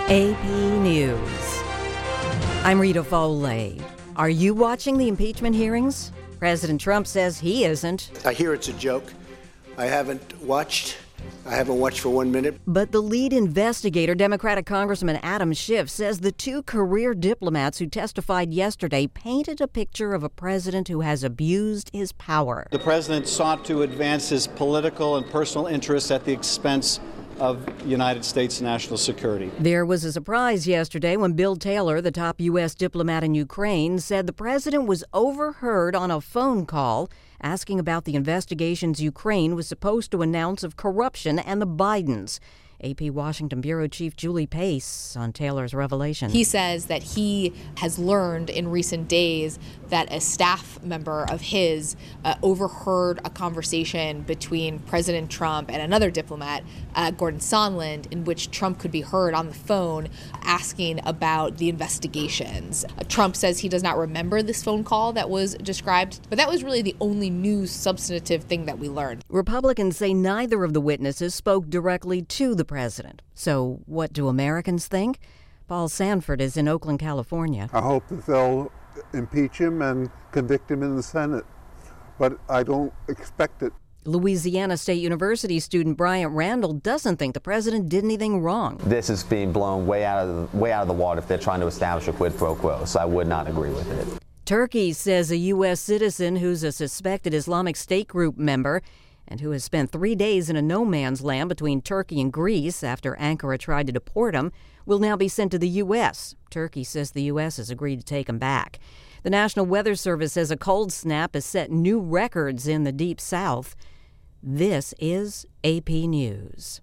AP News. I'm Rita Foley. Are you watching the impeachment hearings? President Trump says he isn't. I hear it's a joke. I haven't watched for 1 minute. But the lead investigator, Democratic Congressman Adam Schiff, says the two career diplomats who testified yesterday painted a picture of a president who has abused his power. The president sought to advance his political and personal interests at the expense of United States national security. There was a surprise yesterday when Bill Taylor, the top U.S. diplomat in Ukraine, said the president was overheard on a phone call asking about the investigations Ukraine was supposed to announce of corruption and the Bidens. AP Washington Bureau Chief Julie Pace on Taylor's revelation. He says that he has learned in recent days that a staff member of his overheard a conversation between President Trump and another diplomat, Gordon Sondland, in which Trump could be heard on the phone asking about the investigations. Trump says he does not remember this phone call that was described, but that was really the only new substantive thing that we learned. Republicans say neither of the witnesses spoke directly to the president. So what do Americans think? Paul Sanford is in Oakland, California. I hope that they'll impeach him and convict him in the Senate, but I don't expect it. Louisiana State University student Bryant Randall doesn't think the president did anything wrong. This is being blown way out of the water if they're trying to establish a quid pro quo, so I would not agree with it. Turkey says a U.S. citizen who's a suspected Islamic State group member and who has spent 3 days in a no-man's land between Turkey and Greece after Ankara tried to deport him, will now be sent to the U.S. Turkey says the U.S. has agreed to take him back. The National Weather Service says a cold snap has set new records in the Deep South. This is AP News.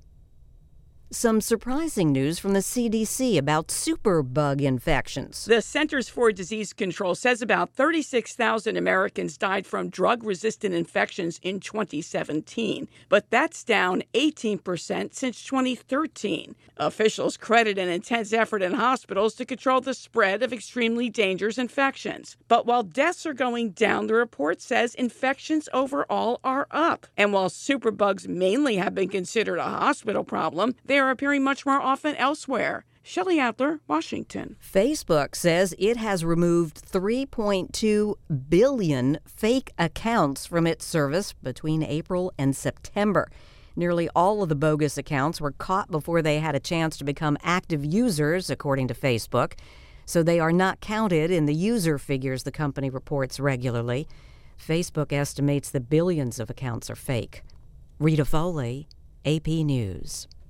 Some surprising news from the CDC about superbug infections. The Centers for Disease Control says about 36,000 Americans died from drug-resistant infections in 2017, but that's down 18% since 2013. Officials credit an intense effort in hospitals to control the spread of extremely dangerous infections. But while deaths are going down, the report says infections overall are up. And while superbugs mainly have been considered a hospital problem, they are appearing much more often elsewhere. Shelley Adler, Washington. Facebook says it has removed 3.2 billion fake accounts from its service between April and September. Nearly all of the bogus accounts were caught before they had a chance to become active users, according to Facebook. So they are not counted in the user figures the company reports regularly. Facebook estimates that billions of accounts are fake. Rita Foley, AP News.